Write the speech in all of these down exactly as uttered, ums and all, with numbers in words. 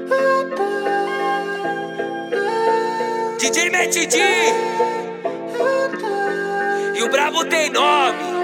D J Matt D e o brabo tem nome.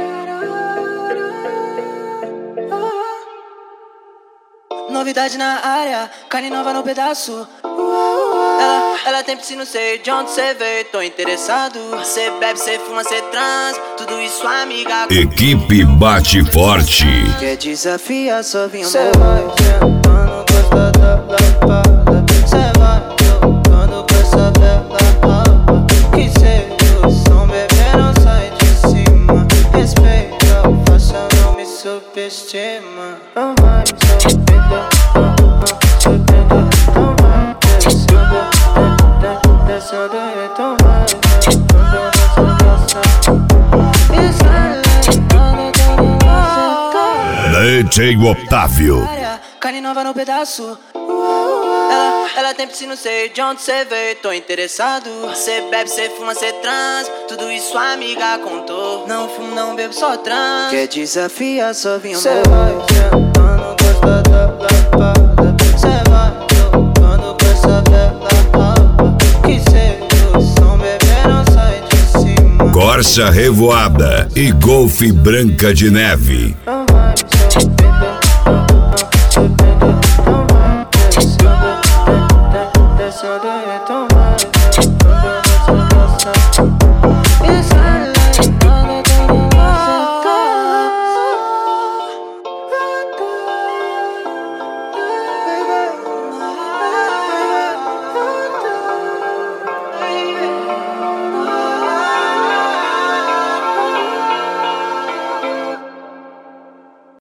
Novidade na área, carne nova no pedaço. Ela, ela tem piscina, não sei de onde cê veio. Tô interessado. Cê bebe, cê fuma, cê trans. Tudo isso, amiga. Equipe Bate Forte. Quer desafiar, só vinha cê vai sentando, gosta da lapada. Cê vai tocando com essa bela rapa. Que sedução, bebê, não sai de cima. Respeita, faça, não me subestima. Não vai subida, subida, não vai descendo, descendo, então vai D J Otávio. Carne nova no pedaço. Ela, ela tem piscina, não sei de onde cê veio. Tô interessado. Cê bebe, cê fuma, cê trans. Tudo isso a amiga contou. Não fumo, não bebo, só trans. Quer desafiar, só vinha cê vai sentando, gosta da lapada. Cê vai tocando com essa bela rapa. Que sedução, bebê, não sai de cima. Corsa Revoada e Golfe Branca de Neve. Não vai sofrer.